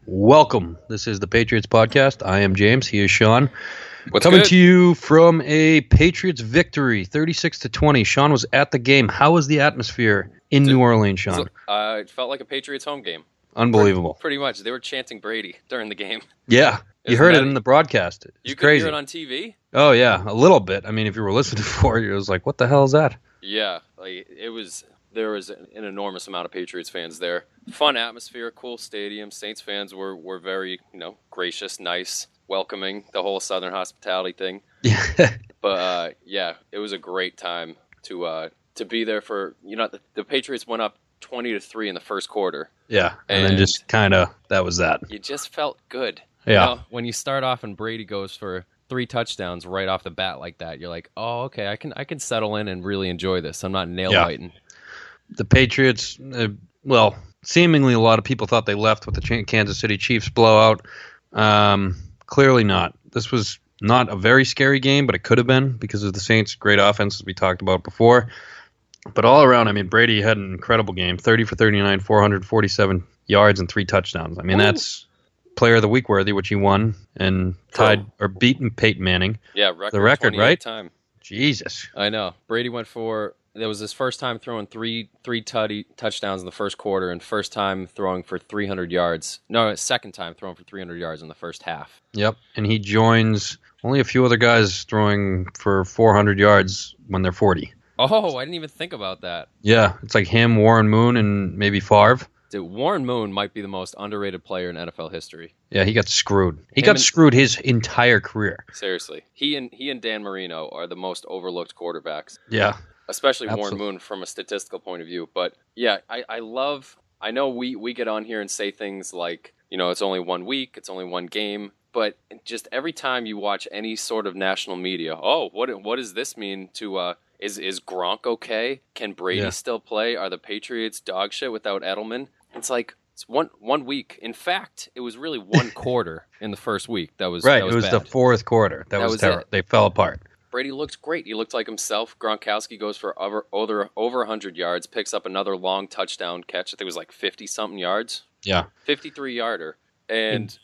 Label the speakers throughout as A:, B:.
A: Welcome. This is the Patriots Podcast. I am James. He is Sean.
B: What's
A: Coming
B: good?
A: to you from a Patriots victory, 36-20. Sean was at the game. How was the atmosphere in New Orleans, Sean?
B: It felt like a Patriots home game.
A: Unbelievable.
B: Pretty much. They were chanting Brady during the game.
A: Yeah. You
B: Isn't
A: heard
B: that-
A: it in the broadcast. It's
B: You could
A: crazy.
B: hear it on TV?
A: Oh, yeah. A little bit. I mean, if you were listening for it, it was like, what the hell is that?
B: Yeah. There was an enormous amount of Patriots fans there. Fun atmosphere, cool stadium. Saints fans were very, gracious, nice, welcoming, the whole Southern hospitality thing.
A: Yeah.
B: But it was a great time to be there for, the Patriots went up 20-3 in the first quarter.
A: Yeah. And then just kind of, that was that.
B: You just felt good.
A: Yeah.
B: When you start off and Brady goes for 3 touchdowns right off the bat like that, you're like, oh, okay, I can settle in and really enjoy this. I'm not nail biting.
A: The Patriots, seemingly a lot of people thought they left with the Kansas City Chiefs blowout. Clearly not. This was not a very scary game, but it could have been because of the Saints' great offense, as we talked about before. But all around, I mean, Brady had an incredible game, 30 for 39, 447 yards and 3 touchdowns. I mean, that's Player of the Week worthy, which he won and beaten Peyton Manning.
B: Yeah,
A: the record, right?
B: Time.
A: Jesus.
B: I know. Brady went for, that was his first time throwing three touchdowns in the first quarter and first time throwing for 300 yards. No, second time throwing for 300 yards in the first half.
A: Yep, and he joins only a few other guys throwing for 400 yards when they're 40.
B: Oh, I didn't even think about that.
A: Yeah, it's like him, Warren Moon, and maybe Favre.
B: Dude, Warren Moon might be the most underrated player in NFL history.
A: Yeah, he got screwed. He got screwed his entire career.
B: Seriously. He and Dan Marino are the most overlooked quarterbacks.
A: Yeah.
B: Especially
A: Absolutely.
B: Warren Moon from a statistical point of view. But yeah, I know we get on here and say things like, it's only 1 week, it's only one game. But just every time you watch any sort of national media, what does this mean to is Gronk okay? Can Brady still play? Are the Patriots dog shit without Edelman? It's like it's one week. In fact, it was really one quarter in the first week. That was
A: right.
B: That was
A: it was
B: bad.
A: the fourth quarter. That was terrible. They fell apart.
B: Brady looked great. He looked like himself. Gronkowski goes for over 100 yards, picks up another long touchdown catch. I think it was like 50-something yards.
A: Yeah.
B: 53-yarder. And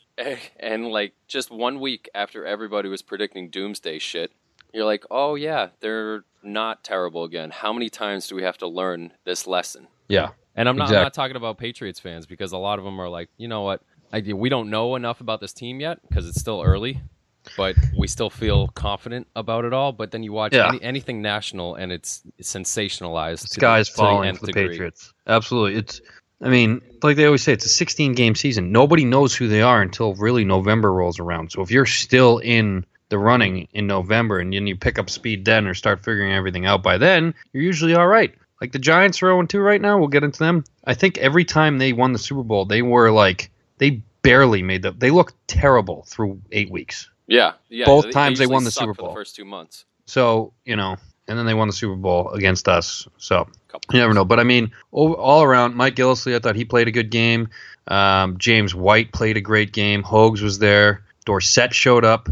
B: like just 1 week after everybody was predicting doomsday shit, you're like, oh yeah, they're not terrible again. How many times do we have to learn this lesson?
A: Yeah.
B: And I'm not talking about Patriots fans because a lot of them are like, you know what? We don't know enough about this team yet because it's still early, but we still feel confident about it all. But then you watch anything national and it's sensationalized.
A: The sky's falling for the Patriots. Absolutely. Like they always say, it's a 16-game season. Nobody knows who they are until really November rolls around. So if you're still in the running in November and then you pick up speed then or start figuring everything out by then, you're usually all right. Like the Giants are 0-2 right now. We'll get into them. I think every time they won the Super Bowl, they were like, they barely made they looked terrible through 8 weeks.
B: Yeah.
A: Both times they won the Super Bowl.
B: For the first 2 months.
A: So, and then they won the Super Bowl against us. So, you never know. But, I mean, all around, Mike Gillislee, I thought he played a good game. James White played a great game. Hogs was there. Dorsett showed up.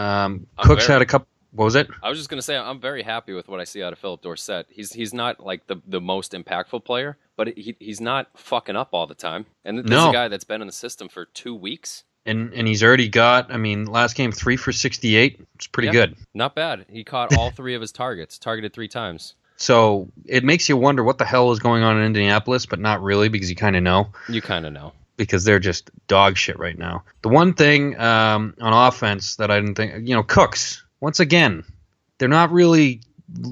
A: Cooks had a couple. What was it?
B: I was just going to say, I'm very happy with what I see out of Philip Dorsett. He's not like the most impactful player, but he's not fucking up all the time. And this is a guy that's been in the system for 2 weeks.
A: And he's already got, last game 3 for 68. It's pretty good.
B: Not bad. He caught all 3 of his targets, targeted 3 times.
A: So it makes you wonder what the hell is going on in Indianapolis, but not really because you kind of know.
B: You kind of know. Because
A: they're just dog shit right now. The one thing on offense that I didn't think, Cooks, once again, they're not really,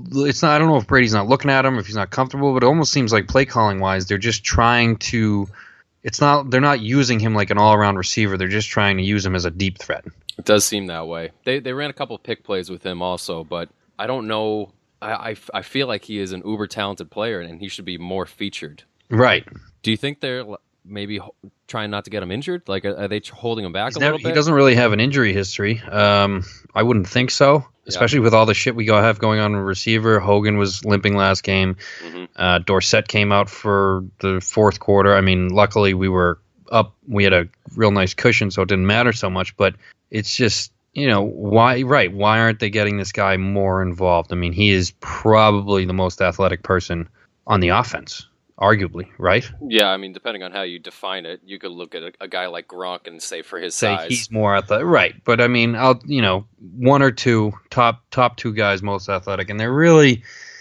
A: I don't know if Brady's not looking at him, if he's not comfortable, but it almost seems like play calling wise, they're just trying to, they're not using him like an all-around receiver. They're just trying to use him as a deep threat.
B: It does seem that way. They ran a couple of pick plays with him also, but I don't know. I feel like he is an uber talented player and he should be more featured.
A: Right.
B: Do you think they're maybe trying not to get him injured? Like, are they holding him back a little bit?
A: He doesn't really have an injury history. I wouldn't think so, especially with all the shit we have going on in receiver. Hogan was limping last game. Mm-hmm. Dorsett came out for the fourth quarter. Luckily we were up. We had a real nice cushion, so it didn't matter so much. But it's just, why aren't they getting this guy more involved? He is probably the most athletic person on the offense. arguably, right?
B: Yeah, I mean, depending on how you define it, you could look at a guy like Gronk and say for his
A: Say
B: size.
A: he's more athletic, right? But I mean, one or two top two guys most athletic, and they're really,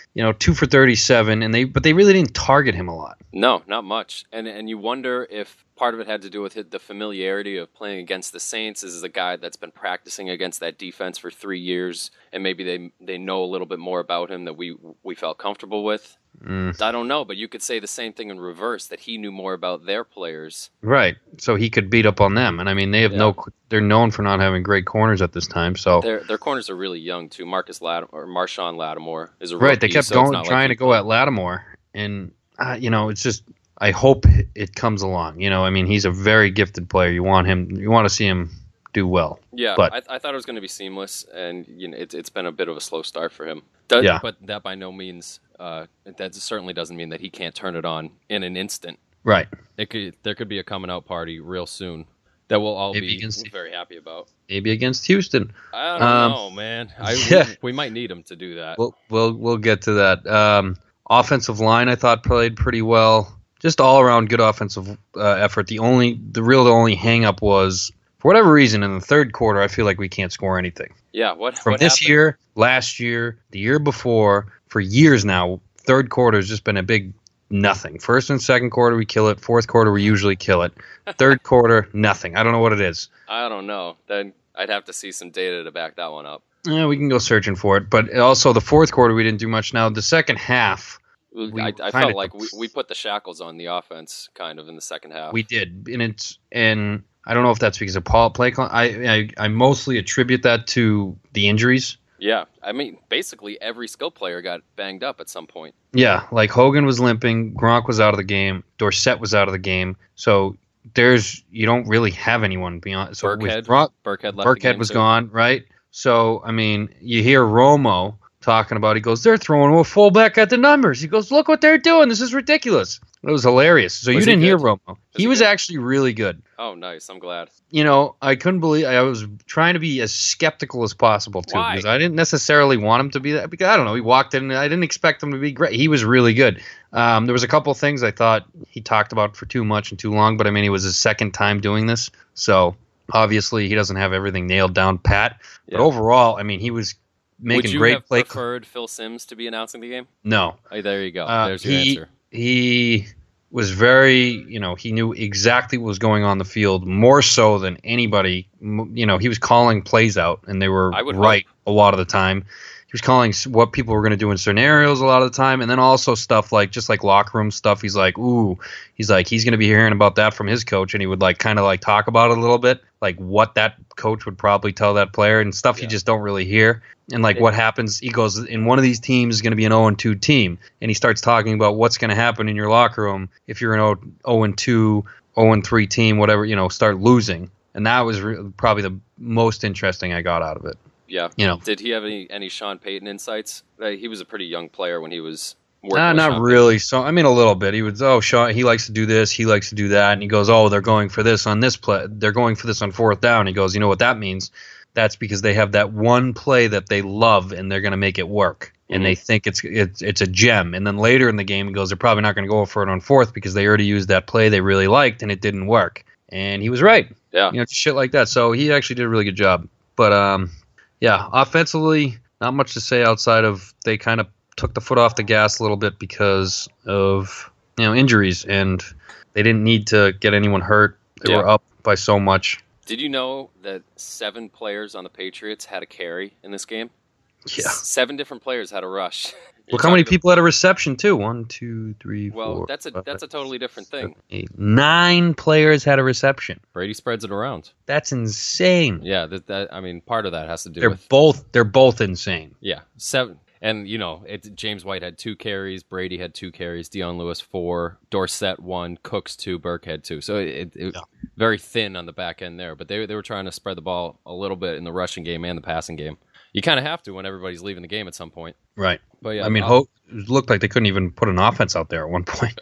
A: 2 for 37, but they really didn't target him a lot.
B: No, not much. And you wonder if part of it had to do with the familiarity of playing against the Saints. This is a guy that's been practicing against that defense for 3 years, and maybe they know a little bit more about him that we felt comfortable with. I don't know, but you could say the same thing in reverse, that he knew more about their players.
A: Right, so he could beat up on them. And I mean, they're known for not having great corners at this time. So
B: their corners are really young too. Marshawn Lattimore is a rookie,
A: right. They kept trying to go at Lattimore, and it's just, I hope it comes along. I mean, he's a very gifted player. You want to see him do well.
B: Yeah,
A: but
B: I thought it was going to be seamless, and it's been a bit of a slow start for him.
A: Yeah.
B: But that by no means, that certainly doesn't mean that he can't turn it on in an instant.
A: Right.
B: There could be a coming out party real soon that we'll all
A: Maybe
B: be very happy about.
A: Maybe against Houston.
B: I don't know, man. We might need him to do that.
A: We'll get to that. Offensive line, I thought, played pretty well. Just all around good offensive effort. The only hang up was, for whatever reason, in the third quarter, I feel like we can't score anything.
B: Yeah,
A: from
B: what
A: this
B: happened?
A: year, last year, the year before, for years now, third quarter has just been a big nothing. First and second quarter, we kill it. Fourth quarter, we usually kill it. Third quarter, nothing. I don't know what it is.
B: I don't know. Then I'd have to see some data to back that one up.
A: Yeah, we can go searching for it. But also, the fourth quarter, we didn't do much. Now, the second half,
B: I felt like we put the shackles on the offense kind of in the second half.
A: we did, and I don't know if that's because of play call. I mostly attribute that to the injuries.
B: Yeah, I mean, basically every skill player got banged up at some point.
A: Yeah, like Hogan was limping, Gronk was out of the game, Dorsett was out of the game. So you don't really have anyone beyond. So
B: Burkhead left.
A: Burkhead was gone, right? So I mean, you hear Romo talking about. He goes, "They're throwing a fullback at the numbers." He goes, "Look what they're doing. This is ridiculous." It was hilarious. So you didn't hear Romo. He was actually really good.
B: Oh, nice. I'm glad.
A: I couldn't believe. I was trying to be as skeptical as possible too,
B: Why?
A: because I didn't necessarily want him to be that. Because I don't know. He walked in. I didn't expect him to be great. He was really good. There was a couple things I thought he talked about for too much and too long. But I mean, it was his second time doing this, so obviously he doesn't have everything nailed down pat.
B: Yeah.
A: But overall, I mean, he was making great
B: Would you have preferred Phil Simms to be announcing the game?
A: No.
B: Oh, there you go. There's your answer.
A: He was very, he knew exactly what was going on the field more so than anybody. He was calling plays out, and they were right a lot of the time. He was calling what people were going to do in scenarios a lot of the time, and then also stuff like just like locker room stuff. He's like he's going to be hearing about that from his coach, and he would kind of talk about it a little bit, like what that coach would probably tell that player and stuff you just don't really hear. And what happens, he goes, in one of these teams is going to be an 0-2 team. And he starts talking about what's going to happen in your locker room if you're an 0-2, 0-3 team, whatever, start losing. And that was probably the most interesting I got out of it.
B: Yeah. Did he have any Sean Payton insights? He was a pretty young player when he was working with
A: not
B: Sean
A: really.
B: Payton.
A: So, I mean, a little bit. He would, Sean, he likes to do this, he likes to do that. And he goes, they're going for this on this play. They're going for this on fourth down. He goes, you know what that means? That's because they have that one play that they love, and they're going to make it work. And they think it's a gem. And then later in the game, he goes, they're probably not going to go for it on fourth because they already used that play they really liked, and it didn't work. And he was right.
B: Yeah.
A: Shit like that. So he actually did a really good job. But, offensively, not much to say outside of they kind of took the foot off the gas a little bit because of, injuries. And they didn't need to get anyone hurt. They were up by so much.
B: Did you know that 7 players on the Patriots had a carry in this game?
A: Yeah.
B: 7 different players had a rush.
A: Look how many people had a reception too. 1, 2, 3, 4.
B: Well, that's a totally different thing.
A: 7, 8, 9 players had a reception.
B: Brady spreads it around.
A: That's insane.
B: Yeah, part of that has to do with
A: they're both insane.
B: Yeah, 7. And, James White had 2 carries, Brady had 2 carries, Dion Lewis 4, Dorsett 1, Cooks 2, Burkhead 2. So it very thin on the back end there. But they were trying to spread the ball a little bit in the rushing game and the passing game. You kind of have to when everybody's leaving the game at some point.
A: Right.
B: But yeah,
A: I mean, it looked like they couldn't even put an offense out there at one point.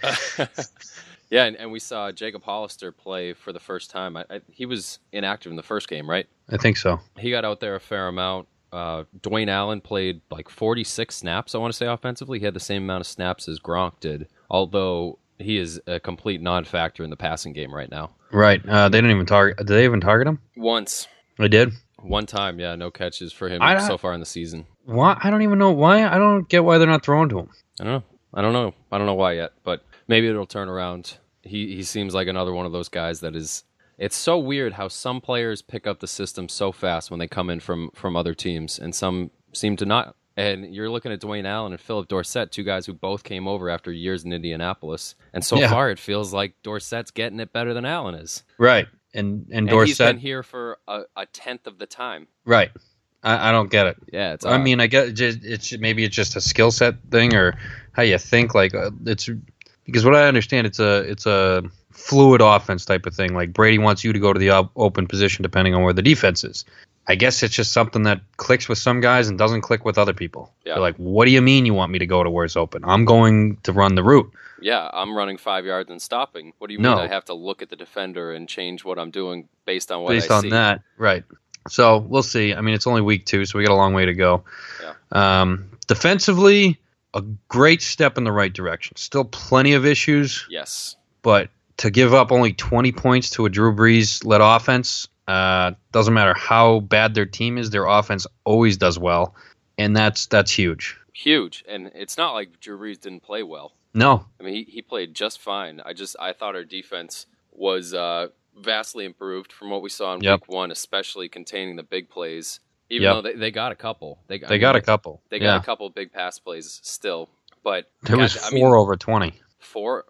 B: Yeah, and we saw Jacob Hollister play for the first time. He was inactive in the first game, right?
A: I think so.
B: He got out there a fair amount. Dwayne Allen played 46 snaps, I want to say, offensively. He had the same amount of snaps as Gronk did. Although he is a complete non-factor in the passing game right now.
A: Right. They didn't even target. Did they even target him?
B: Once.
A: They did?
B: One time, yeah. No catches for him so far in the season.
A: Why? I don't even know why. I don't get why they're not throwing to him.
B: I don't know why yet, but maybe it'll turn around. He seems like another one of those guys that is... It's so weird how some players pick up the system so fast when they come in from other teams, and some seem to not. And you're looking at Dwayne Allen and Philip Dorsett, two guys who both came over after years in Indianapolis. And so far, it feels like Dorsett's getting it better than Allen is.
A: Right. And Dorsett...
B: he's been here for a tenth of the time.
A: Right. I don't get it.
B: Yeah, it's
A: I mean, I get maybe it's just a skill set thing or how you think. Like it's because what I understand, it's a fluid offense type of thing. Like Brady wants you to go to the open position depending on where the defense is. I guess it's just something that clicks with some guys and doesn't click with other people. Yeah. They're like, what do you mean you want me to go to where it's open? I'm going to run the route.
B: Yeah, I'm running 5 yards and stopping. What do you mean I have to look at the defender and change what I'm doing based on what I see?
A: Based on that, right. So we'll see. I mean, it's only week 2, so we got a long way to go. Yeah. Defensively, a great step in the right direction. Still plenty of issues.
B: Yes.
A: But to give up only 20 points to a Drew Brees-led offense... doesn't matter how bad their team is, their offense always does well, and that's huge.
B: Huge, and it's not like Drew Brees didn't play well.
A: No,
B: I mean he played just fine. I thought our defense was vastly improved from what we saw in week 1, especially containing the big plays. Even though they got a couple, they got a couple big pass plays still, but
A: there was 4 over 20.
B: Four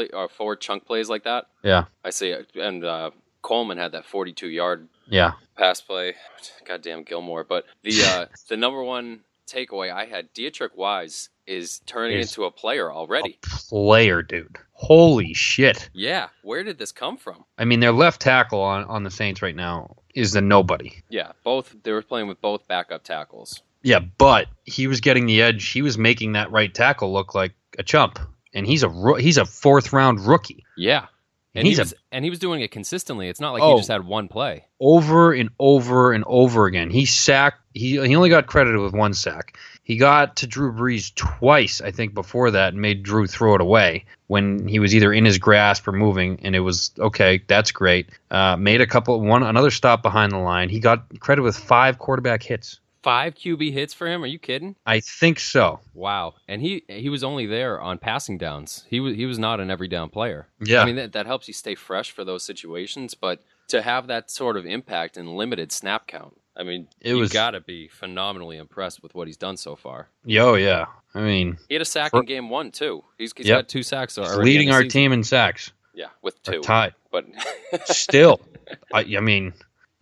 B: chunk plays like that.
A: Yeah,
B: I see, and. Coleman had that 42-yard pass play. Goddamn Gilmore. But the number one takeaway I had, Dietrich Wise is turning into a player already.
A: A player, dude. Holy shit.
B: Yeah. Where did this come from?
A: I mean, their left tackle on the Saints right now is the nobody.
B: Yeah. They were playing with both backup tackles.
A: Yeah, but he was getting the edge. He was making that right tackle look like a chump. And he's a 4th-round rookie.
B: Yeah. And he was doing it consistently. It's not like he just had one play.
A: Over and over and over again. He sacked. He only got credited with 1 sack. He got to Drew Brees twice, I think, before that, and made Drew throw it away when he was either in his grasp or moving, and it was, okay, that's great. Made another stop behind the line. He got credited with 5 quarterback hits.
B: 5 QB hits for him? Are you kidding?
A: I think so.
B: Wow. And he was only there on passing downs. He was not an every down player.
A: Yeah.
B: I mean, that helps you stay fresh for those situations, but to have that sort of impact in limited snap count, I mean, you got to be phenomenally impressed with what he's done so far.
A: Oh, yeah. I mean...
B: He had a sack in game 1, too. He's got 2 sacks already.
A: Leading our team in sacks.
B: Yeah, with 2.
A: Tied.
B: But
A: still, I mean...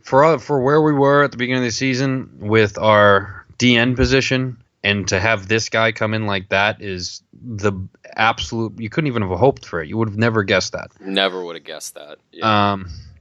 A: For where we were at the beginning of the season with our DN position, and to have this guy come in like that is the absolute. You couldn't even have hoped for it. You would have never guessed that.
B: Never would have guessed that. Yeah.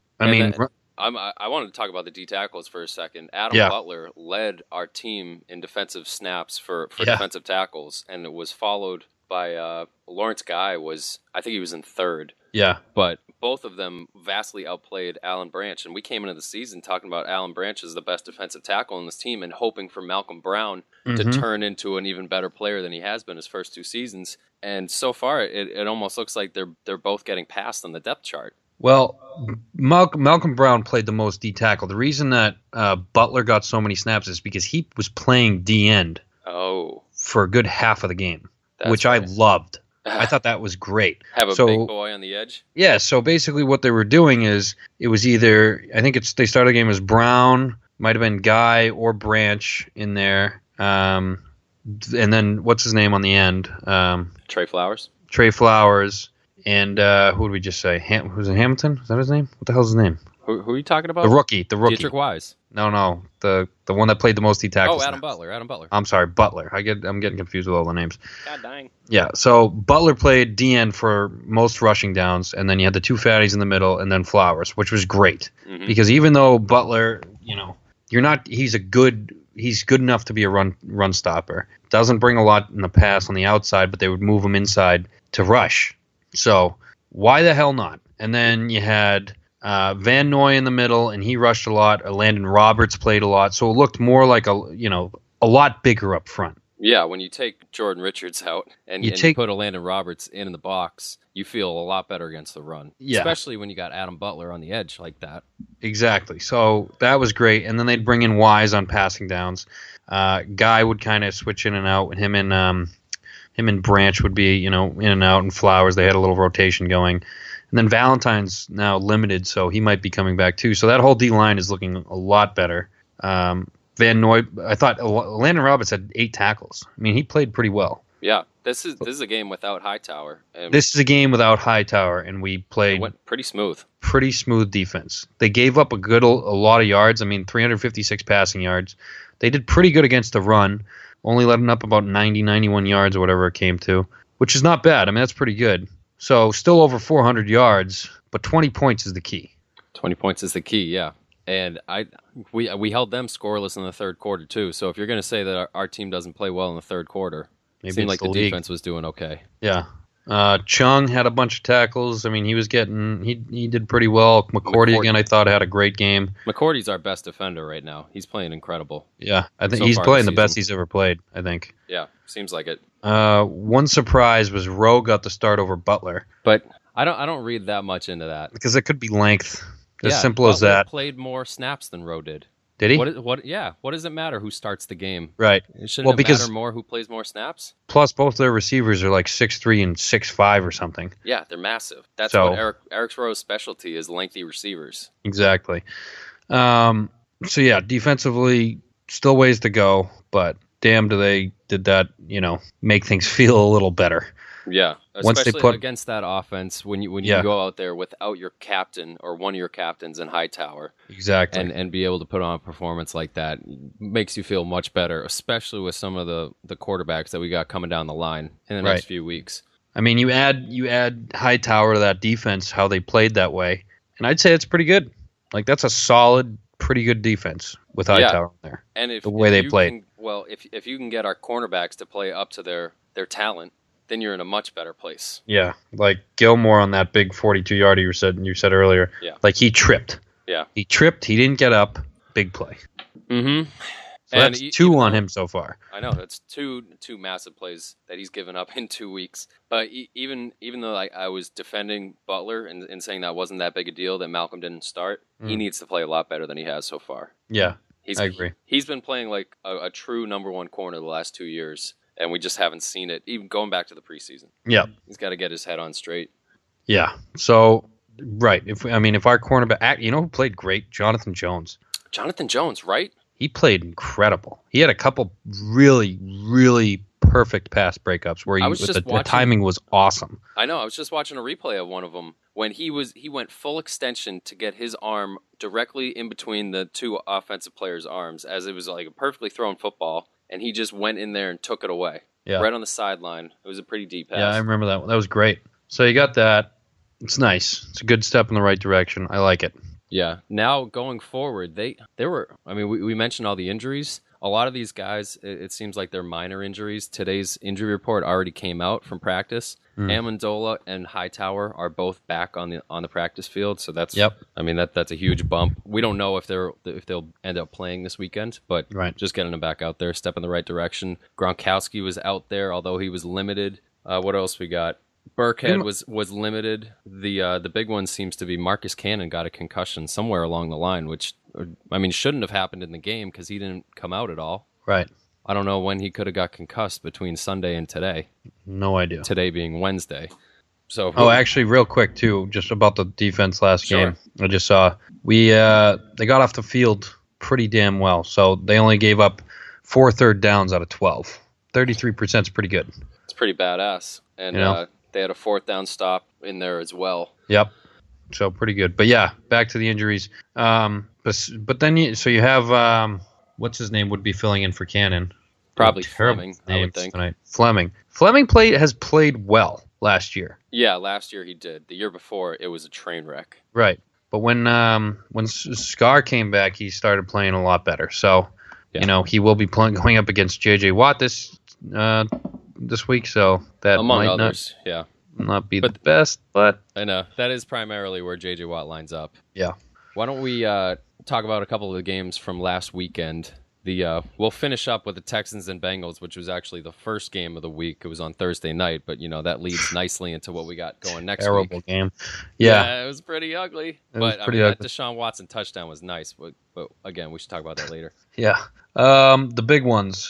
A: I
B: wanted to talk about the D tackles for a second. Adam Butler led our team in defensive snaps for defensive tackles, and it was followed by Lawrence Guy. I think he was in 3rd.
A: Yeah,
B: but both of them vastly outplayed Alan Branch, and we came into the season talking about Alan Branch as the best defensive tackle in this team and hoping for Malcolm Brown to turn into an even better player than he has been his first 2 seasons. And so far, it almost looks like they're both getting passed on the depth chart.
A: Well, Malcolm Brown played the most D tackle. The reason that Butler got so many snaps is because he was playing D end for a good half of the game, which nice. I loved. I thought that was great.
B: Have a big boy on the edge?
A: Yeah, so basically what they were doing is it was either, I think they started the game as Brown, might have been Guy or Branch in there, and then what's his name on the end?
B: Trey Flowers.
A: Trey Flowers, and who did we just say? Who's it, Hamilton? Is that his name? What the hell's his name?
B: Who are you talking about?
A: The rookie.
B: Dietrich Wise.
A: No, the one that played the most D tackles.
B: Adam Butler. I'm
A: sorry, Butler. I'm getting confused with all the names.
B: God dang.
A: Yeah, so Butler played DN for most rushing downs, and then you had the 2 fatties in the middle, and then Flowers, which was great because even though Butler, he's good enough to be a run stopper. Doesn't bring a lot in the pass on the outside, but they would move him inside to rush. So why the hell not? And then you had Van Noy in the middle, and he rushed a lot. Landon Roberts played a lot, so it looked more like a lot bigger up front.
B: Yeah, when you take Jordan Richards out and you put a Landon Roberts in the box, you feel a lot better against the run.
A: Yeah.
B: Especially when you got Adam Butler on the edge like that.
A: Exactly. So that was great. And then they'd bring in Wise on passing downs. Guy would kind of switch in and out. Him and Branch would be, in and out, and Flowers. They had a little rotation going. And then Valentine's now limited, so he might be coming back too. So that whole D-line is looking a lot better. Van Noy, I thought Landon Roberts had 8 tackles. I mean, he played pretty well.
B: Yeah, this is a game without Hightower.
A: This is a game without Hightower, and we played
B: went pretty smooth.
A: Pretty smooth defense. They gave up a lot of yards. I mean, 356 passing yards. They did pretty good against the run, only letting up about 90, 91 yards or whatever it came to, which is not bad. I mean, that's pretty good. So still over 400 yards, but 20 points is the key.
B: 20 points is the key, yeah. And we held them scoreless in the third quarter too. So if you're going to say that our team doesn't play well in the third quarter, it seemed like the defense was doing okay.
A: Yeah. Chung had a bunch of tackles. I mean, he did pretty well. McCourty again, I thought had a great game.
B: McCourty's our best defender right now. He's playing incredible.
A: Yeah, I think he's playing the best he's ever played, I think.
B: Yeah, seems like it.
A: One surprise was Rowe got the start over Butler.
B: But I don't read that much into that.
A: Because it could be length. As simple as that.
B: Played more snaps than Rowe did.
A: Did he?
B: What does it matter who starts the game?
A: Right.
B: Shouldn't it matter more who plays more snaps?
A: Plus, both their receivers are like 6'3" and 6'5" or something.
B: Yeah, they're massive. That's what Eric Rowe's specialty is, lengthy receivers.
A: Exactly. So yeah, defensively, still ways to go, but damn, did that make things feel a little better.
B: Yeah, especially against that offense when you go out there without your captain or one of your captains in Hightower.
A: Exactly.
B: And be able to put on a performance like that makes you feel much better, especially with some of the quarterbacks that we got coming down the line in the next few weeks. I
A: mean, you add Hightower to that defense, how they played that way, and I'd say it's pretty good. Like, that's a solid, pretty good defense with Hightower there.
B: And if
A: they played.
B: If you can get our cornerbacks to play up to their talent, then you're in a much better place.
A: Yeah, like Gilmore on that big 42-yarder you said earlier.
B: Yeah.
A: Like, he tripped.
B: Yeah.
A: He tripped. He didn't get up. Big play.
B: Mm-hmm.
A: So that's 2 on him so far.
B: I know. That's two massive plays that he's given up in 2 weeks. But even though I was defending Butler and saying that wasn't that big a deal that Malcolm didn't start, he needs to play a lot better than he has so far.
A: Yeah, I agree.
B: He's been playing like a true number one corner the last 2 years. And we just haven't seen it, even going back to the preseason.
A: Yeah.
B: He's got to get his head on straight.
A: Yeah. So, right. If our cornerback, who played great? Jonathan Jones.
B: Jonathan Jones, right?
A: He played incredible. He had a couple really, really perfect pass breakups where the timing was awesome.
B: I know. I was just watching a replay of one of them when he went full extension to get his arm directly in between the two offensive players' arms as it was like a perfectly thrown football. And he just went in there and took it away. Yeah. Right on the sideline. It was a pretty deep pass.
A: Yeah, I remember that one. That was great. So you got that. It's nice. It's a good step in the right direction. I like it.
B: Yeah. Now going forward, we mentioned all the injuries. A lot of these guys, it seems like they're minor injuries. Today's injury report already came out from practice. Amendola and Hightower are both back on the practice field, so that's that's a huge bump. We don't know if they'll end up playing this weekend, but just getting them back out there, step in the right direction. Gronkowski was out there, although he was limited. What else we got? Burkhead was limited. The big one seems to be Marcus Cannon got a concussion somewhere along the line, which shouldn't have happened in the game because he didn't come out at all.
A: Right.
B: I don't know when he could have got concussed between Sunday and today.
A: No idea.
B: Today being Wednesday. So
A: actually, real quick too, just about the defense last game. I just saw they got off the field pretty damn well. So they only gave up 4 third downs out of 12. 33% is pretty good.
B: It's pretty badass. And they had a 4th down stop in there as well.
A: Yep. So pretty good. But yeah, back to the injuries. But then you have what's his name would be filling in for Cannon.
B: Probably Fleming, I would think.
A: Tonight. Fleming has played well last year.
B: Yeah, last year he did. The year before it was a train wreck.
A: Right. But when Scar came back, he started playing a lot better. So, he will be going up against J.J. Watt this week. So that
B: among
A: might
B: others,
A: not be the best. But
B: I know that is primarily where J.J. Watt lines up.
A: Yeah.
B: Why don't we talk about a couple of the games from last weekend We'll finish up with the Texans and Bengals, which was actually the first game of the week. It was on Thursday night, but that leads nicely into what we got going next week.
A: Terrible game. Yeah,
B: it was pretty ugly.
A: That
B: Deshaun Watson touchdown was nice, but again, we should talk about that later.
A: Yeah. The big ones.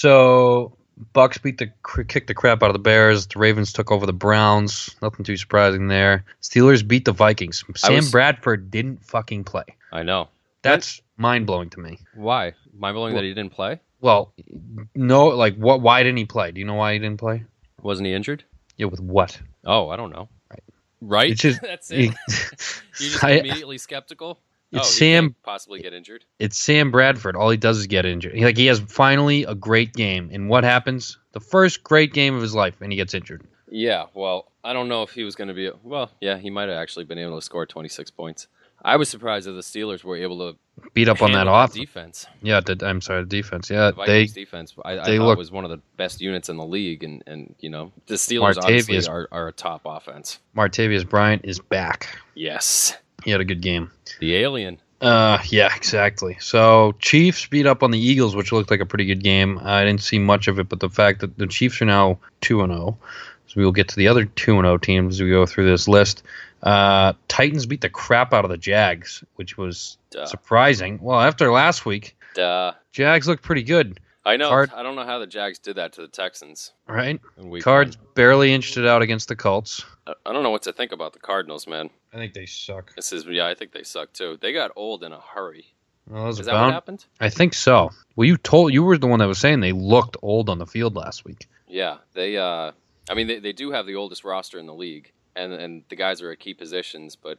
A: So Bucks kicked the crap out of the Bears. The Ravens took over the Browns. Nothing too surprising there. Steelers beat the Vikings. Sam Bradford didn't fucking play.
B: I know.
A: That's mind-blowing to me.
B: Why? Mind-blowing that he didn't play?
A: Well, no, like, why didn't he play? Do you know why he didn't play?
B: Wasn't he injured?
A: Yeah, with what?
B: Oh, I don't know. Right?
A: It's just,
B: that's it? You're just immediately skeptical?
A: It's
B: he
A: Sam.
B: can't possibly get injured?
A: It's Sam Bradford. All he does is get injured. He has finally a great game. And what happens? The first great game of his life, and he gets injured.
B: Yeah, well, I don't know if he was going to be... he might have actually been able to score 26 points. I was surprised that the Steelers were able to
A: beat up on that offense.
B: Defense.
A: Yeah, the defense. Yeah,
B: the Vikings defense. I thought was one of the best units in the league, and the Steelers obviously are a top offense.
A: Martavius Bryant is back.
B: Yes,
A: he had a good game.
B: The alien.
A: Yeah, exactly. So Chiefs beat up on the Eagles, which looked like a pretty good game. I didn't see much of it, but the fact that the Chiefs are now 2-0, so we will get to the other 2-0 teams as we go through this list. Titans beat the crap out of the Jags, which was surprising. Well, after last week, Jags looked pretty good.
B: I know. I don't know how the Jags did that to the Texans.
A: Right? Cards barely inched it out against the Colts.
B: I don't know what to think about the Cardinals, man.
A: I think they suck.
B: I think they suck too. They got old in a hurry.
A: Well,
B: is that what happened?
A: I think so. Well, you were the one that was saying they looked old on the field last week.
B: Yeah, they they do have the oldest roster in the league. And the guys are at key positions, but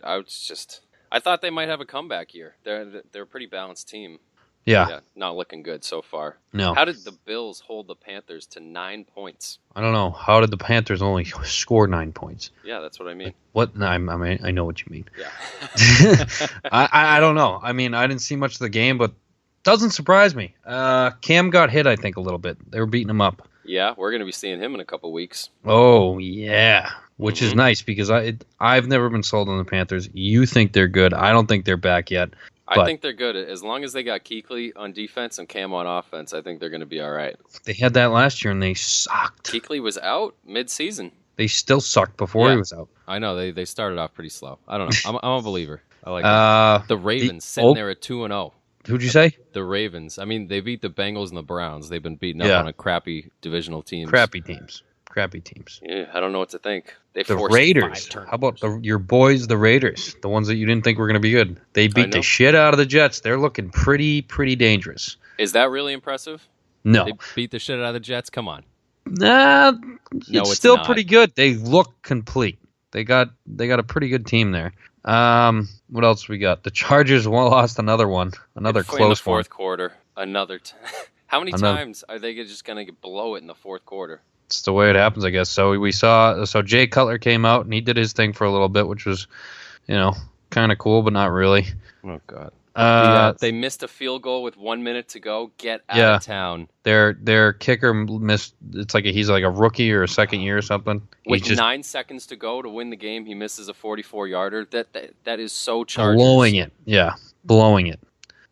B: I thought they might have a comeback year. They're a pretty balanced team.
A: Yeah,
B: not looking good so far.
A: No.
B: How did the Bills hold the Panthers to 9 points?
A: I don't know. How did the Panthers only score 9 points?
B: Yeah, that's what I mean.
A: What? No, I know what you mean.
B: Yeah.
A: I don't know. I mean, I didn't see much of the game, but doesn't surprise me. Cam got hit, I think, a little bit. They were beating him up.
B: Yeah, we're going to be seeing him in a couple weeks.
A: Oh, yeah. Which is nice because I've never been sold on the Panthers. You think they're good. I don't think they're back yet.
B: I think they're good. As long as they got Kuechly on defense and Cam on offense, I think they're going to be all right.
A: They had that last year, and they sucked.
B: Kuechly was out mid-season.
A: They still sucked before he was out.
B: I know. They started off pretty slow. I don't know. I'm a believer. I like that. The Ravens sitting there at 2-0.
A: Who'd you say?
B: The Ravens. I mean, they beat the Bengals and the Browns. They've been beaten up on a crappy divisional team.
A: Crappy teams.
B: Yeah, I don't know what to think.
A: The Raiders. How about your boys, the Raiders? The ones that you didn't think were going to be good. They beat the shit out of the Jets. They're looking pretty dangerous.
B: Is that really impressive?
A: No.
B: They beat the shit out of the Jets? Come on.
A: Nah, it's still
B: not.
A: Pretty good. They look complete. They got a pretty good team there. What else we got? The Chargers lost another one. Another close one.
B: In the fourth quarter. Another How many times are they just going to blow it in the fourth quarter?
A: It's the way it happens, I guess. So we saw. So Jay Cutler came out and he did his thing for a little bit, which was, kind of cool, but not really.
B: Oh God. They missed a field goal with 1 minute to go. Get out of town.
A: Their kicker missed. It's like he's like a rookie or a second year or something.
B: With 9 seconds to go to win the game, he misses a 44-yarder. That is so Chargers.
A: Blowing it. Yeah, blowing it.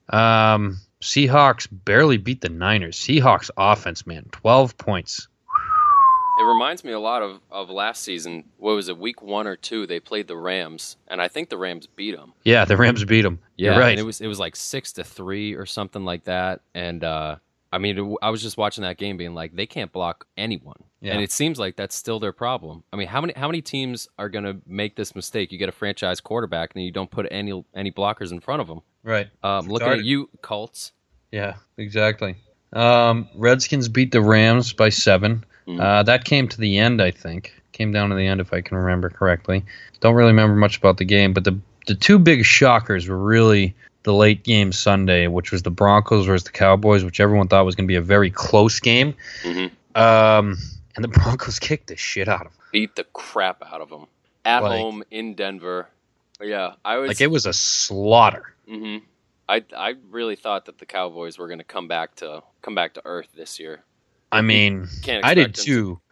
A: Seahawks barely beat the Niners. Seahawks offense, man, 12 points.
B: It reminds me a lot of last season. What was it, week 1 or 2? They played the Rams, and I think the Rams beat them.
A: Yeah, the Rams beat them.
B: Yeah,
A: you're right.
B: And it was like 6-3 or something like that. And I was just watching that game, being like, they can't block anyone. Yeah. And it seems like that's still their problem. I mean, how many teams are going to make this mistake? You get a franchise quarterback, and you don't put any blockers in front of them.
A: Right.
B: Looking at you, Colts.
A: Yeah, exactly. Redskins beat the Rams by 7. That came to the end, I think. Came down to the end, if I can remember correctly. Don't really remember much about the game, but the two big shockers were really the late game Sunday, which was the Broncos versus the Cowboys, which everyone thought was going to be a very close game.
B: Mm-hmm.
A: And the Broncos kicked the shit out of them.
B: Beat the crap out of them. At home in Denver. Yeah,
A: it was a slaughter.
B: Mm-hmm. I really thought that the Cowboys were going to come back to earth this year.
A: I mean, I did too.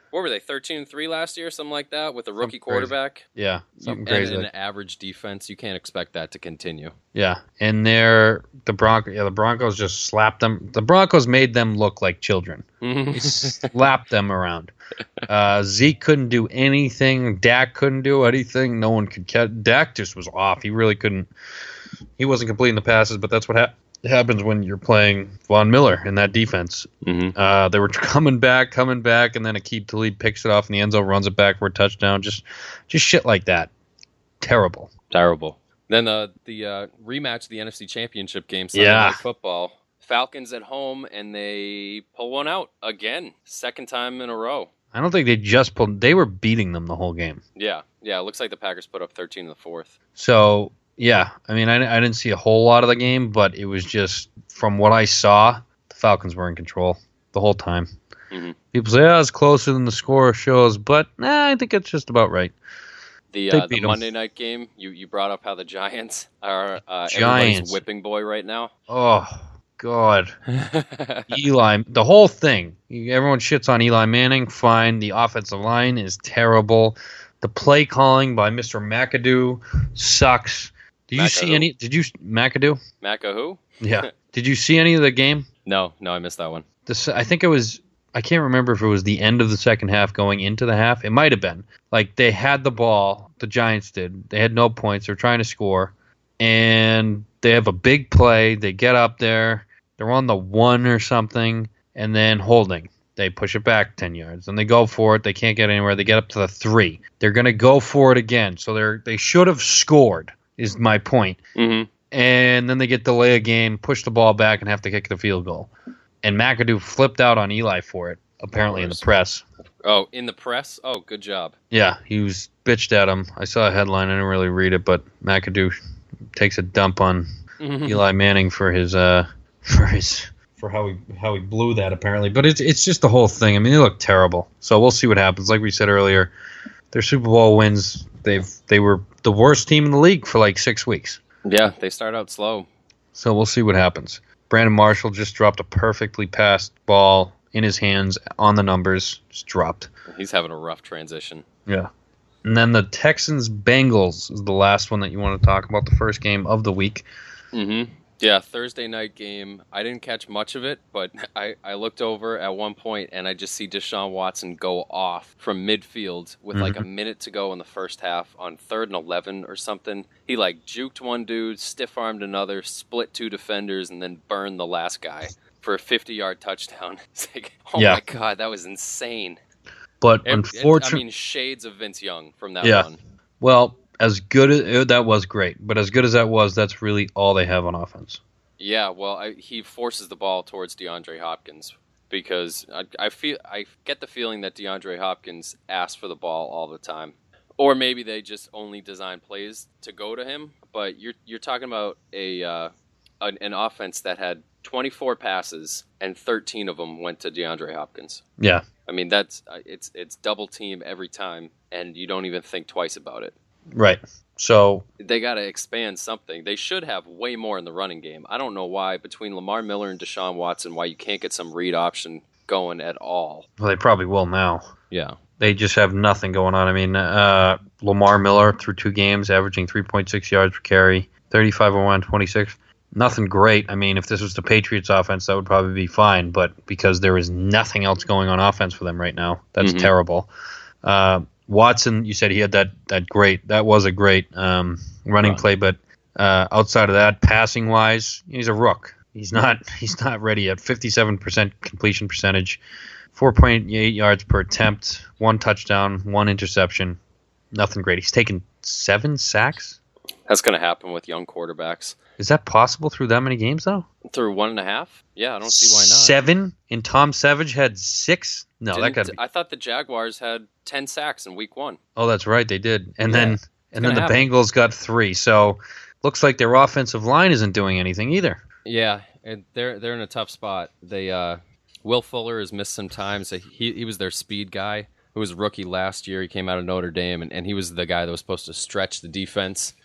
B: what were they, 13-3 last year, something like that, with a rookie quarterback?
A: Yeah, something crazy.
B: And an average defense. You can't expect that to continue.
A: Yeah, and the Broncos just slapped them. The Broncos made them look like children. They slapped them around. Zeke couldn't do anything. Dak couldn't do anything. No one could catch. Dak just was off. He really couldn't. He wasn't completing the passes, but that's what happens when you're playing Von Miller in that defense.
B: Mm-hmm.
A: They were coming back, and then Aqib Talib picks it off in the end zone, runs it back for a touchdown. Just shit like that. Terrible.
B: Then the rematch of the NFC Championship game, Sunday Night Football. Falcons at home, and they pull one out again. Second time in a row.
A: I don't think they just pulled. They were beating them the whole game.
B: Yeah. It looks like the Packers put up 13 in the fourth.
A: So, yeah, I mean, I didn't see a whole lot of the game, but it was just, from what I saw, the Falcons were in control the whole time.
B: Mm-hmm.
A: People say, it's closer than the score shows, but I think it's just about right.
B: The Monday night game, you brought up how the Giants are everybody's whipping boy right now.
A: Oh, God. Eli, the whole thing. Everyone shits on Eli Manning. Fine. The offensive line is terrible. The play calling by Mr. McAdoo sucks. Did you see any? McAdoo?
B: McAdoo?
A: Yeah. Did you see any of the game?
B: No, I missed that one.
A: I think it was. I can't remember if it was the end of the second half going into the half. It might have been. Like, they had the ball. The Giants did. They had no points. They're trying to score. And they have a big play. They get up there. They're on the 1 or something. And then holding. They push it back 10 yards. And they go for it. They can't get anywhere. They get up to the 3. They're going to go for it again. So they should have scored, is my point.
B: Mm-hmm.
A: And then they get delay a game, push the ball back, and have to kick the field goal. And McAdoo flipped out on Eli for it, apparently in the press.
B: Oh, in the press? Oh, good job.
A: Yeah, he was bitched at him. I saw a headline. I didn't really read it, but McAdoo takes a dump on Eli Manning for how he blew that, apparently. But it's just the whole thing. I mean, they look terrible. So we'll see what happens. Like we said earlier, their Super Bowl wins. They were the worst team in the league for like 6 weeks.
B: Yeah, they start out slow.
A: So we'll see what happens. Brandon Marshall just dropped a perfectly passed ball in his hands on the numbers. Just dropped.
B: He's having a rough transition.
A: Yeah. And then the Texans-Bengals is the last one that you want to talk about, the first game of the week.
B: Mm-hmm. Yeah, Thursday night game. I didn't catch much of it, but I looked over at one point and I just see Deshaun Watson go off from midfield with like a minute to go in the first half on 3rd and 11 or something. He like juked one dude, stiff-armed another, split 2 defenders, and then burned the last guy for a 50-yard touchdown. It's like, my God, that was insane.
A: But unfortunately...
B: I mean, shades of Vince Young from that run.
A: Well... As good as that was, great. But as good as that was, that's really all they have on offense.
B: Yeah, well, he forces the ball towards DeAndre Hopkins because I get the feeling that DeAndre Hopkins asks for the ball all the time, or maybe they just only design plays to go to him. But you're talking about an offense that had 24 passes and 13 of them went to DeAndre Hopkins.
A: Yeah,
B: I mean it's double team every time, and you don't even think twice about it.
A: Right. So
B: they got to expand something. They should have way more in the running game. I don't know why, between Lamar Miller and Deshaun Watson, why you can't get some read option going at all.
A: Well, they probably will now.
B: Yeah.
A: They just have nothing going on. I mean, Lamar Miller through 2 games, averaging 3.6 yards per carry, 35-1, 26. Nothing great. I mean, if this was the Patriots offense, that would probably be fine. But because there is nothing else going on offense for them right now, that's terrible. Watson, you said he had that was a great running play, but outside of that, passing wise, he's a rook. He's not ready yet. 57% completion percentage, 4.8 yards per attempt, 1 touchdown, 1 interception. Nothing great. He's taken 7 sacks.
B: That's going to happen with young quarterbacks.
A: Is that possible through that many games, though?
B: Through 1.5? Yeah, I don't see why not.
A: 7? And Tom Savage had 6? No, that got to be...
B: I thought the Jaguars had 10 sacks in week 1.
A: Oh, that's right, they did. And then the Bengals got 3. So looks like their offensive line isn't doing anything either.
B: Yeah, and they're in a tough spot. They Will Fuller has missed some time, so he was their speed guy who was a rookie last year. He came out of Notre Dame, and he was the guy that was supposed to stretch the defense.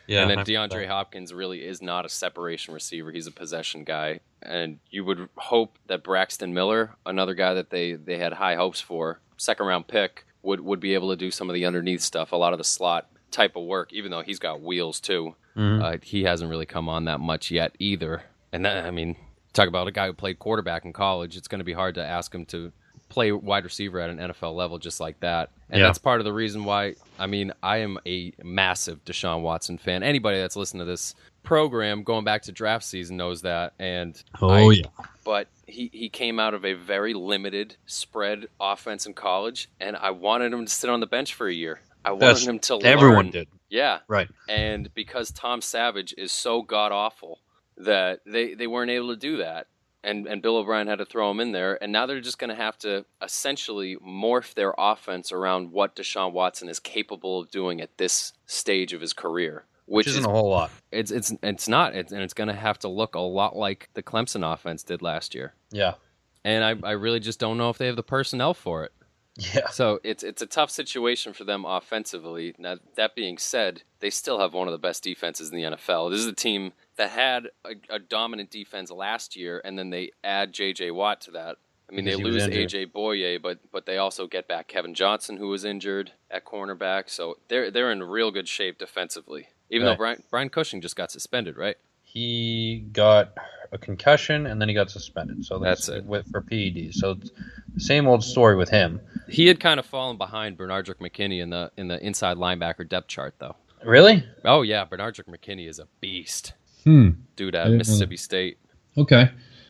A: Yeah,
B: And then
A: I forgot.
B: DeAndre Hopkins really is not a separation receiver. He's a possession guy. And you would hope that Braxton Miller, another guy that they had high hopes for, second-round pick, would be able to do some of the underneath stuff, a lot of the slot type of work, even though he's got wheels too. He hasn't really come on that much yet either. And that, I mean, talk about a guy who played quarterback in college. It's going to be hard to ask him to play wide receiver at an NFL level just like that. And that's part of the reason why, I mean, I am a massive Deshaun Watson fan. Anybody that's listened to this program going back to draft season knows that. And but he came out of a very limited spread offense in college, and I wanted him to sit on the bench for a year. I wanted him to learn.
A: Everyone did.
B: Yeah.
A: Right.
B: And because Tom Savage is so god-awful that they weren't able to do that. And Bill O'Brien had to throw him in there. And now they're just going to have to essentially morph their offense around what Deshaun Watson is capable of doing at this stage of his career.
A: Which isn't a whole lot.
B: It's not. And it's going to have to look a lot like the Clemson offense did last year.
A: Yeah.
B: And I really just don't know if they have the personnel for it.
A: Yeah.
B: So it's a tough situation for them offensively. Now, that being said, they still have one of the best defenses in the NFL. This is a team that had a dominant defense last year, and then they add J.J. Watt to that. I mean, they lose A.J. Boye, but they also get back Kevin Johnson, who was injured at cornerback. So they're in real good shape defensively, even though Brian Cushing just got suspended, right?
A: He got a concussion, and then he got suspended. So
B: that's it.
A: For PEDs. So it's the same old story with him.
B: He had kind of fallen behind Bernardrick McKinney in the inside linebacker depth chart, though.
A: Really?
B: Oh, yeah. Bernardrick McKinney is a beast. Dude at Mississippi State.
C: Okay.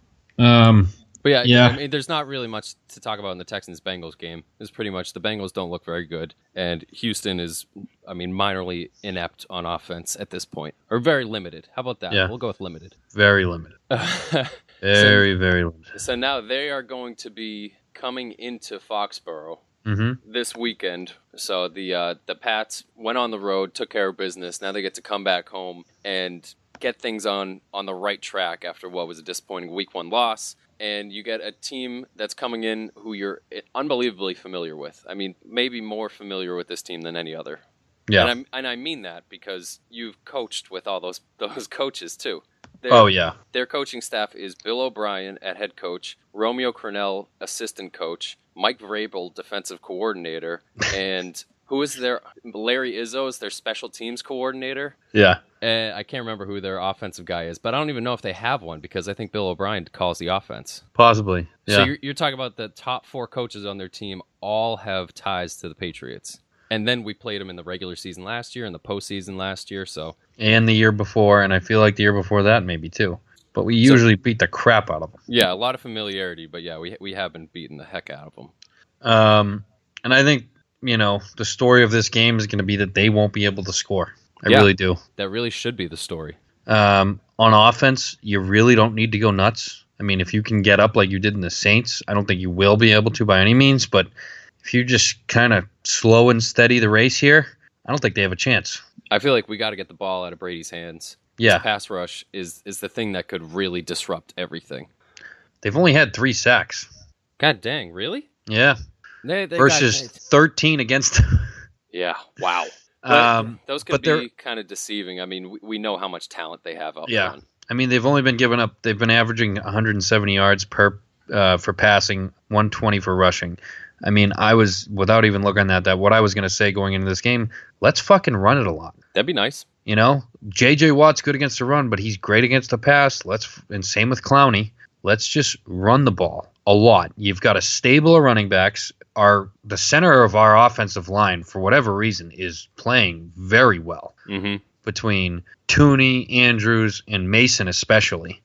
B: But yeah, I mean, there's not really much to talk about in the Texans-Bengals game. It's pretty much the Bengals don't look very good, and Houston is, I mean, minorly inept on offense at this point. Or very limited. How about that?
A: Yeah.
B: We'll go with limited.
A: Very limited. Very limited.
B: So now they are going to be coming into Foxborough this weekend. So the Pats went on the road, took care of business. Now they get to come back home and get things on the right track after what was a disappointing Week 1 loss. And you get a team that's coming in who you're unbelievably familiar with. I mean, maybe more familiar with this team than any other.
A: Yeah.
B: And I mean that because you've coached with all those coaches too. Their coaching staff is Bill O'Brien at head coach, Romeo Crennel assistant coach, Mike Vrabel defensive coordinator, and who is Larry Izzo is their special teams coordinator.
A: Yeah.
B: I can't remember who their offensive guy is, but I don't even know if they have one because I think Bill O'Brien calls the offense.
A: Possibly. Yeah.
B: So you're talking about the top 4 coaches on their team all have ties to the Patriots. And then we played them in the regular season last year and the postseason last year.
A: And the year before, and I feel like the year before that maybe too. But we usually beat the crap out of them.
B: Yeah, a lot of familiarity, but yeah, we have been beating the heck out of them.
A: And I think, the story of this game is going to be that they won't be able to score. I really do.
B: That really should be the story.
A: On offense, you really don't need to go nuts. I mean, if you can get up like you did in the Saints, I don't think you will be able to by any means, but if you just kind of slow and steady the race here, I don't think they have a chance.
B: I feel like we got to get the ball out of Brady's hands.
A: Yeah.
B: His pass rush is the thing that could really disrupt everything.
A: They've only had 3 sacks.
B: God dang, really?
A: Yeah.
B: They
A: versus 13 against.
B: Yeah, wow. Those could be kind of deceiving. I mean, we know how much talent they have up front.
A: I mean, they've been averaging 170 yards per for passing, 120 for rushing. I mean, I was, without even looking at that, what I was going to say going into this game, let's fucking run it a lot.
B: That'd be nice.
A: J.J. Watt's good against the run, but he's great against the pass. And same with Clowney. Let's just run the ball a lot. You've got a stable of running backs. The center of our offensive line, for whatever reason, is playing very well between Tooney, Andrews, and Mason especially.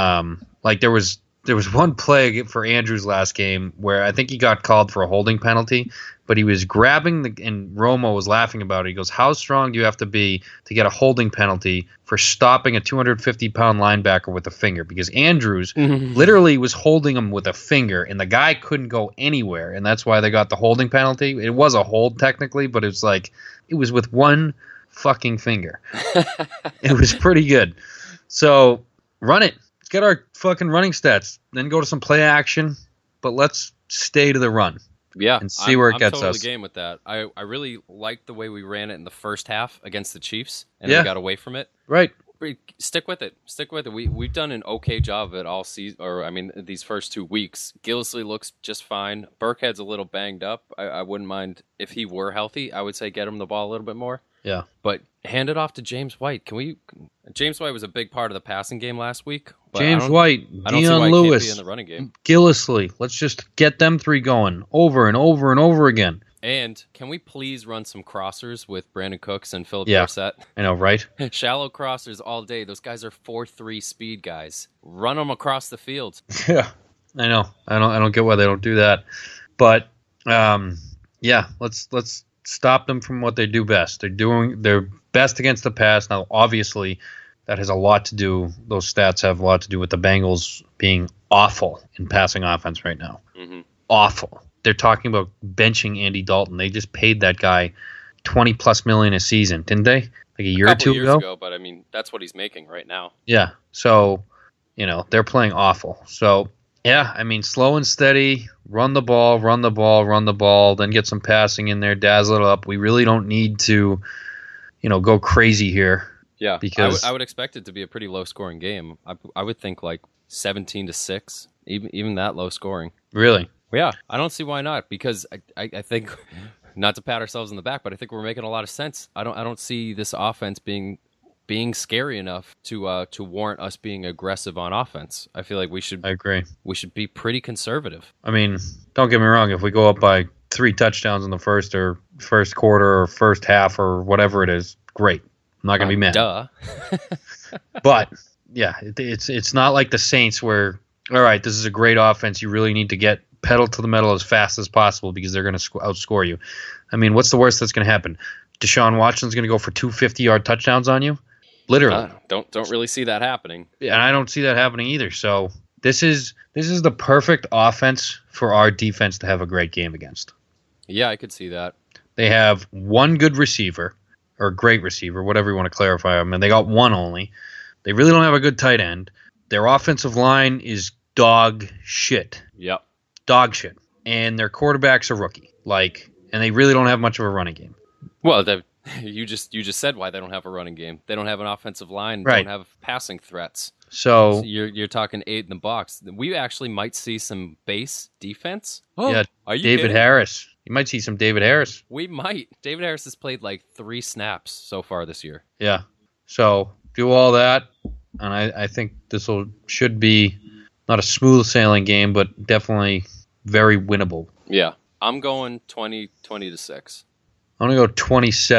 A: There was one play for Andrews last game where I think he got called for a holding penalty, but he was grabbing and Romo was laughing about it. He goes, "How strong do you have to be to get a holding penalty for stopping a 250-pound linebacker with a finger?" Because Andrews literally was holding him with a finger, and the guy couldn't go anywhere, and that's why they got the holding penalty. It was a hold technically, but it was with one fucking finger. It was pretty good. So run it. Let's get our fucking running stats. Then go to some play action, but let's stay to the run.
B: Yeah,
A: and see where it gets
B: I'm totally
A: us.
B: game with that. I really liked the way we ran it in the first half against the Chiefs, and then we got away from it.
A: Right.
B: Stick with it. Stick with it. We've done an okay job of it all season, or I mean, these first 2 weeks. Gillisley looks just fine. Burkhead's a little banged up. I wouldn't mind if he were healthy. I would say get him the ball a little bit more.
A: Yeah.
B: But hand it off to James White. James White was a big part of the passing game last week. But
A: James White,
B: I don't see why
A: Dion
B: he can't
A: Lewis,
B: be in the running game.
A: Gillisley. Let's just get them 3 going over and over and over again.
B: And can we please run some crossers with Brandon Cooks and Philip
A: Yeah.
B: Dorsett?
A: I know, right?
B: Shallow crossers all day. Those guys are 4.3 speed guys. Run them across the field.
A: Yeah, I know. I don't get why they don't do that. But yeah, let's stop them from what they do best. They're doing their best against the pass. Now, obviously, that has a lot to do. Those stats have a lot to do with the Bengals being awful in passing offense right now.
B: Mm-hmm.
A: Awful. They're talking about benching Andy Dalton. They just paid that guy $20+ million a season, didn't they? Like a year or two ago.
B: But I mean, that's what he's making right now.
A: Yeah. So, they're playing awful. So, yeah, I mean, slow and steady, run the ball, then get some passing in there, dazzle it up. We really don't need to, go crazy here.
B: Yeah,
A: because
B: I would expect it to be a pretty low-scoring game. I would think like 17-6, even that low scoring.
A: Really?
B: Yeah, I don't see why not, because I think, not to pat ourselves on the back, but I think we're making a lot of sense. I don't see this offense being scary enough to warrant us being aggressive on offense. I feel like
A: I agree.
B: We should be pretty conservative.
A: I mean, don't get me wrong. If we go up by 3 touchdowns in the first quarter or first half or whatever it is, great. I'm not going to be mad.
B: Duh.
A: But yeah, it's not like the Saints where, all right, this is a great offense. You really need to get pedal to the metal as fast as possible because they're going to outscore you. I mean, what's the worst that's going to happen? Deshaun Watson's going to go for 2 50-yard touchdowns on you? Literally.
B: Don't really see that happening.
A: Yeah, and I don't see that happening either. So this is the perfect offense for our defense to have a great game against.
B: Yeah, I could see that.
A: They have one good receiver, or great receiver, whatever you want to clarify them, and they got one only. They really don't have a good tight end. Their offensive line is dog shit.
B: Yep.
A: Dog shit. And their quarterback's a rookie. And they really don't have much of a running game.
B: Well, you just said why they don't have a running game. They don't have an offensive line.
A: Right.
B: Don't have passing threats.
A: So
B: you're talking 8 in the box. We actually might see some base defense.
A: Yeah,
B: are you
A: David
B: kidding?
A: Harris. You might see some David Harris.
B: We might. David Harris has played like 3 snaps so far this year.
A: Yeah. So do all that, and I think should be not a smooth sailing game, but definitely very winnable.
B: Yeah. I'm going 20-6.
A: I'm going to go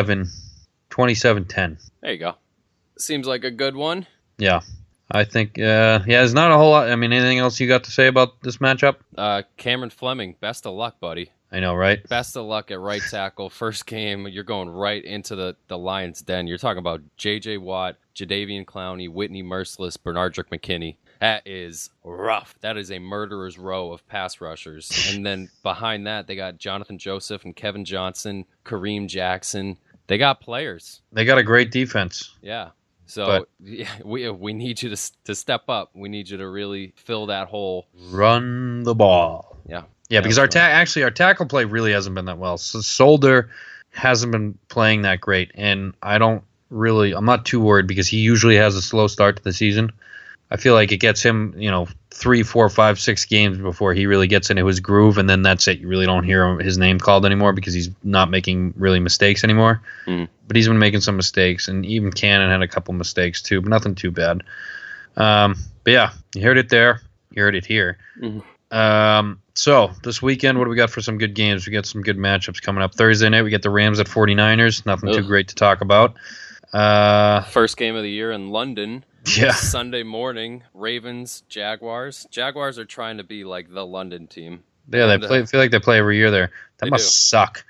A: 27-10.
B: There you go. Seems like a good one.
A: Yeah. I think, there's not a whole lot. I mean, anything else you got to say about this matchup?
B: Cameron Fleming, best of luck, buddy.
A: I know, right?
B: Best of luck at right tackle. First game, you're going right into the Lions' den. You're talking about J.J. Watt, Jadeveon Clowney, Whitney Merciless, Bernardrick McKinney. That is rough. That is a murderer's row of pass rushers. And then behind that, they got Jonathan Joseph and Kevin Johnson, Kareem Jackson. They got players.
A: They got a great defense.
B: Yeah. So we need you to step up. We need you to really fill that hole.
A: Run the ball.
B: Yeah.
A: Yeah, because our tackle play really hasn't been that well. So Solder hasn't been playing that great, and I'm not too worried because he usually has a slow start to the season. I feel like it gets him, 3, 4, 5, 6 games before he really gets into his groove, and then that's it. You really don't hear his name called anymore because he's not making really mistakes anymore.
B: Mm.
A: But he's been making some mistakes, and even Cannon had a couple mistakes too, but nothing too bad. But yeah, you heard it there. You heard it here.
B: Mm-hmm.
A: So this weekend, what do we got for some good games? We got some good matchups coming up. Thursday night, we get the Rams at 49ers. Nothing too great to talk about.
B: First game of the year in London.
A: Yeah.
B: Sunday morning, Ravens, Jaguars. Jaguars are trying to be like the London team.
A: Yeah, feel like they play every year there. That must suck.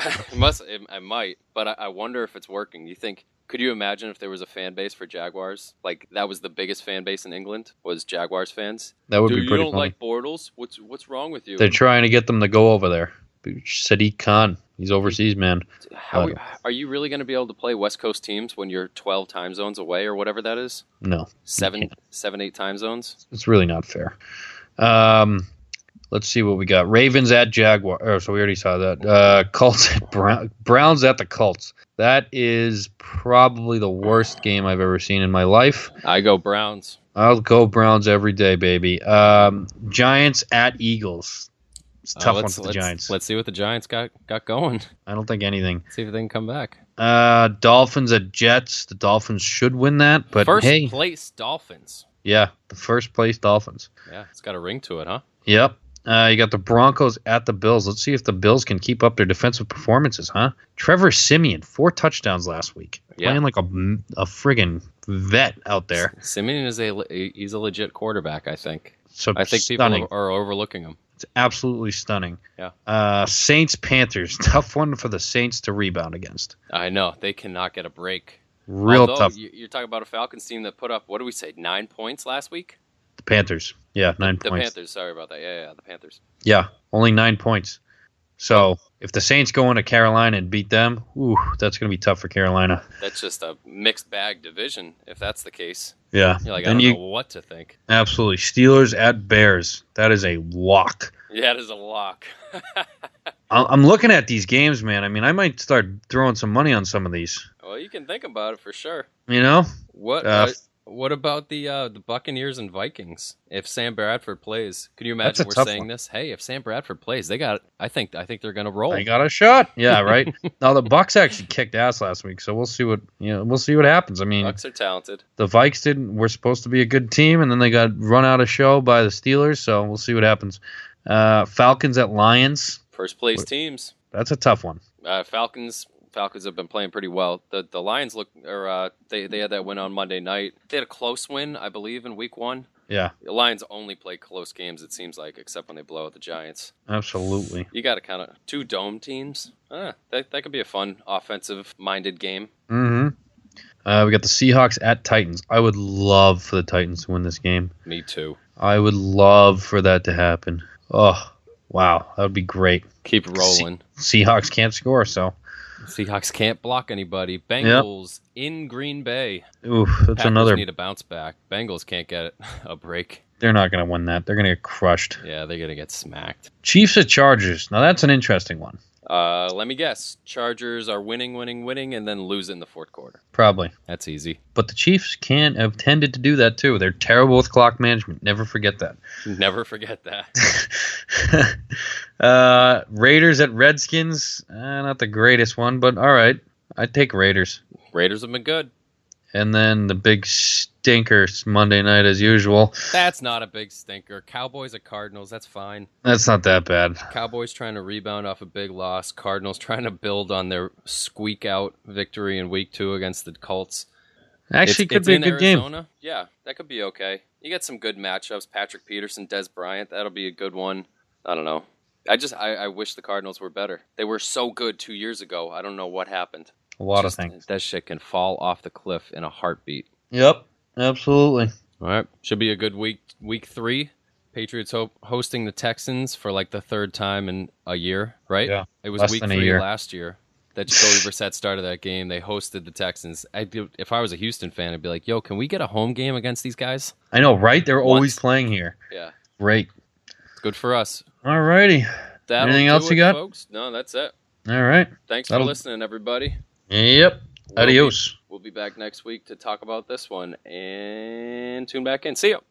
B: It might, but I wonder if it's working. Could you imagine if there was a fan base for Jaguars? Like, that was the biggest fan base in England, was Jaguars fans?
A: That would be pretty funny.
B: You don't like Bortles? What's wrong with you?
A: They're trying to get them to go over there. Sadiq Khan, he's overseas, man.
B: Are you really going to be able to play West Coast teams when you're 12 time zones away or whatever that is?
A: No.
B: 7, 8 time zones?
A: It's really not fair. Let's see what we got. Ravens at Jaguar. Oh, so we already saw that. Colts at Browns at the Colts. That is probably the worst game I've ever seen in my life.
B: I go Browns.
A: I'll go Browns every day, baby. Giants at Eagles. It's a tough one for the Giants.
B: Let's see what the Giants got going.
A: I don't think anything.
B: See if they can come back.
A: Dolphins at Jets. The Dolphins should win that, but
B: first
A: hey.
B: place Dolphins.
A: Yeah, the first place Dolphins.
B: Yeah, it's got a ring to it, huh?
A: Yep. You got the Broncos at the Bills. Let's see if the Bills can keep up their defensive performances, huh? Trevor Siemian, 4 touchdowns last week.
B: Yeah.
A: Playing like a friggin' vet out there.
B: Siemian he's a legit quarterback, I think.
A: So
B: I think
A: stunning.
B: people are overlooking him.
A: It's absolutely stunning.
B: Yeah.
A: Saints Panthers, tough one for the Saints to rebound against.
B: I know they cannot get a break.
A: Real tough.
B: You're talking about a Falcons team that put up, what do we say, 9 points last week?
A: The Panthers, yeah, 9
B: The
A: points.
B: Panthers, sorry about that. Yeah, the Panthers.
A: Yeah, only 9 points. So if the Saints go into Carolina and beat them, that's going to be tough for Carolina.
B: That's just a mixed bag division, if that's the case.
A: Yeah.
B: You're like, I don't know what to think.
A: Absolutely. Steelers at Bears. That is a lock.
B: Yeah, it is a lock.
A: I'm looking at these games, man. I mean, I might start throwing some money on some of these.
B: Well, you can think about it for sure.
A: You know?
B: What about the Buccaneers and Vikings? If Sam Bradford plays, can you imagine we're saying this? Hey, if Sam Bradford plays, I think they're going to roll.
A: They got a shot. Yeah, right. Now the Bucks actually kicked ass last week, so we'll see what happens. I mean,
B: Bucks are talented.
A: The Vikes were supposed to be a good team, and then they got run out of show by the Steelers. So we'll see what happens. Falcons at Lions.
B: First place teams.
A: That's a tough one.
B: Falcons have been playing pretty well. The Lions they had that win on Monday night. They had a close win, I believe, in week 1.
A: Yeah.
B: The Lions only play close games, it seems like, except when they blow out the Giants.
A: Absolutely.
B: You got to kind of 2 dome teams. That could be a fun offensive-minded game.
A: Mm-hmm. We got the Seahawks at Titans. I would love for the Titans to win this game.
B: Me too.
A: I would love for that to happen. Oh, wow. That would be great.
B: Keep rolling.
A: Seahawks can't score, so.
B: Seahawks can't block anybody. Bengals in Green Bay.
A: Oof, that's
B: Packers
A: another.
B: Need a bounce back. Bengals can't get a break.
A: They're not going to win that. They're going to get crushed.
B: Yeah, they're going to get smacked.
A: Chiefs at Chargers. Now that's an interesting one.
B: Let me guess. Chargers are winning, and then lose in the fourth quarter.
A: Probably.
B: That's easy.
A: But the Chiefs have tended to do that too. They're terrible with clock management. Never forget that.
B: Never forget that.
A: Raiders at Redskins. Not the greatest one, but all right. I'd take Raiders.
B: Raiders have been good.
A: And then the big stinkers Monday night as usual.
B: That's not a big stinker. Cowboys at Cardinals, that's fine.
A: That's not that bad.
B: Cowboys trying to rebound off a big loss. Cardinals trying to build on their squeak out victory in week 2 against the Colts.
A: Actually, could be a good
B: Arizona.
A: game.
B: Yeah, that could be okay. You get some good matchups. Patrick Peterson, Des Bryant, that'll be a good one. I don't know. I wish the Cardinals were better. They were so good 2 years ago. I don't know what happened.
A: A lot of things.
B: That shit can fall off the cliff in a heartbeat.
A: Yep, absolutely.
B: All right, should be a good week. Week 3, Patriots hosting the Texans for like the 3rd time in a year, right?
A: Yeah,
B: it was
A: less
B: week
A: than a
B: 3
A: year.
B: last year that Jacoby Brissett started that game. They hosted the Texans. If I was a Houston fan, I'd be like, "Yo, can we get a home game against these guys?"
A: I know, right? They're always playing here.
B: Yeah,
A: great.
B: It's good for us.
A: All righty. Anything else you got,
B: folks? No, that's it.
A: All right.
B: Thanks for listening, everybody.
A: Yep. Adios.
B: We'll be back next week to talk about this one, and tune back in. See ya.